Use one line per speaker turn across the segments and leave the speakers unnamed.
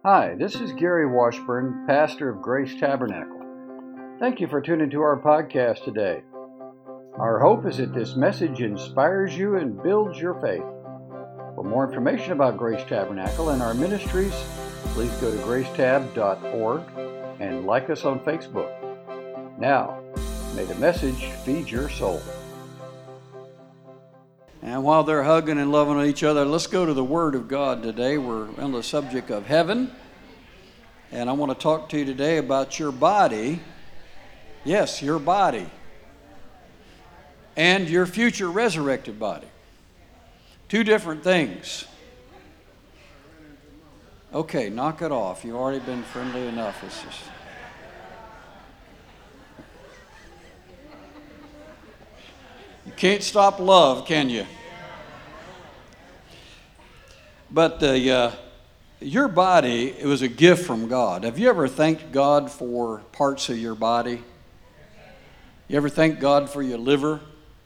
Hi, this is Gary Washburn, pastor of Grace Tabernacle. Thank you for tuning to our podcast today. Our hope is that this message inspires you and builds your faith. For more information about Grace Tabernacle and our ministries, please go to gracetab.org and like us on Facebook. Now, may the message feed your soul.
And while they're hugging and loving each other, let's go to the Word of God today. We're on the subject of heaven. And I want to talk to you today about your body. Yes, your body. And your future resurrected body. Two different things. Okay, knock it off. You've already been friendly enough. It's just... You can't stop love, can you? But your body, it was a gift from God. Have you ever thanked God for parts of your body? You ever thank God for your liver?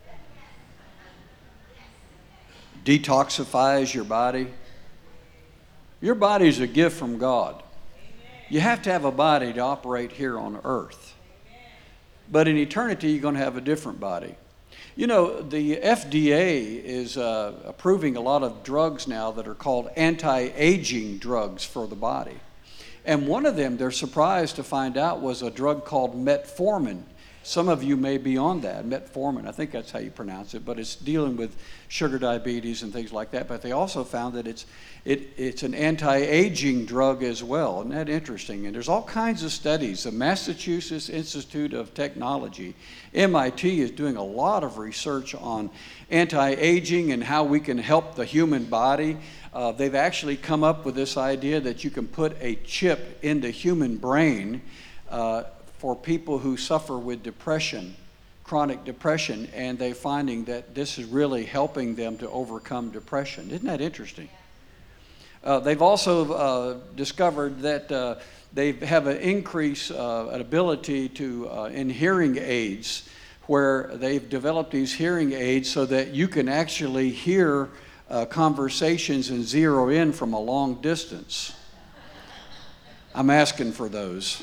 Detoxifies your body. Your body is a gift from God. You have to have a body to operate here on earth. But in eternity, you're going to have a different body. You know, the FDA is approving a lot of drugs now that are called anti-aging drugs for the body. And one of them, they're surprised to find out, was a drug called metformin. Some of you may be on that, metformin. I think that's how you pronounce it, but it's dealing with sugar diabetes and things like that. But they also found that it's an anti-aging drug as well. Isn't that interesting? And there's all kinds of studies. The Massachusetts Institute of Technology, MIT, is doing a lot of research on anti-aging and how we can help the human body. They've actually come up with this idea that you can put a chip in the human brain for people who suffer with depression, chronic depression, and they're finding that this is really helping them to overcome depression. Isn't that interesting? They've also discovered that they have an increase, an ability to in hearing aids, where they've developed these hearing aids so that you can actually hear conversations and zero in from a long distance. I'm asking for those.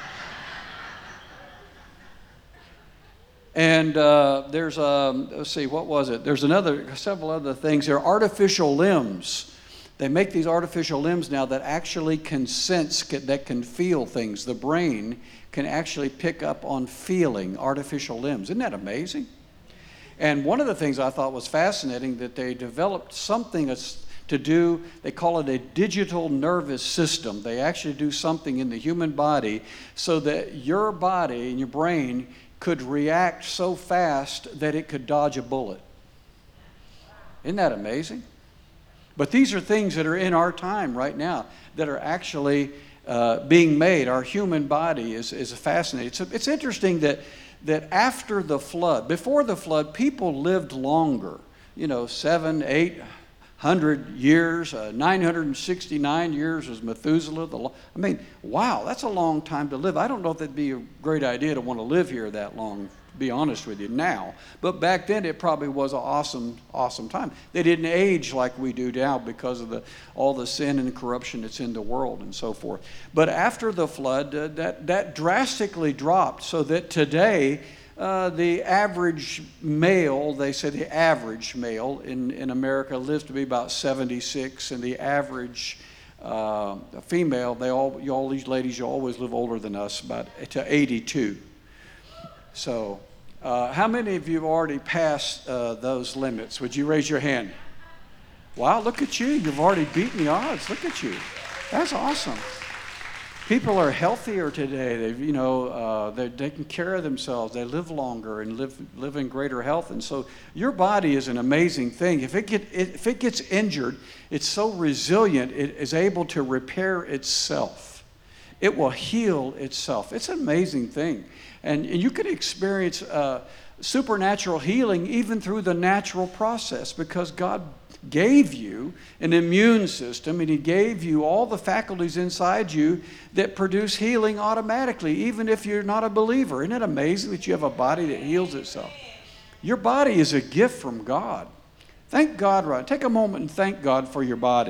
And there's, let's see, what was it? There's several other things. There are artificial limbs. They make these artificial limbs now that actually can sense, that can feel things. The brain can actually pick up on feeling artificial limbs. Isn't that amazing? And one of the things I thought was fascinating, that they developed something to do, they call it a digital nervous system. They actually do something in the human body so that your body and your brain could react so fast that it could dodge a bullet. Isn't that amazing? But these are things that are in our time right now that are actually being made. Our human body is fascinating. It's interesting that after the flood, before the flood, people lived longer. 700, 800 years, 969 years was Methuselah. Wow, that's a long time to live. I don't know if that'd be a great idea to want to live here that long, to be honest with you, now. But back then, it probably was an awesome time. They didn't age like we do now because of all the sin and corruption that's in the world and so forth. But after the flood, that drastically dropped, so that today, the average male, they say the average male in America lives to be about 76, and the average female, all these ladies, you always live older than us, about to 82. So, how many of you have already passed those limits? Would you raise your hand? Wow, look at you. You've already beaten the odds. Look at you. That's awesome. People are healthier today. They're taking care of themselves. They live longer and live in greater health. And so your body is an amazing thing. If it gets injured, it's so resilient. It is able to repair itself. It will heal itself. It's an amazing thing. And you can experience supernatural healing even through the natural process, because God gave you an immune system, and He gave you all the faculties inside you that produce healing automatically, even if you're not a believer. Isn't it amazing that you have a body that heals itself? Your body is a gift from God. Thank God, right? Take a moment and thank God for your body.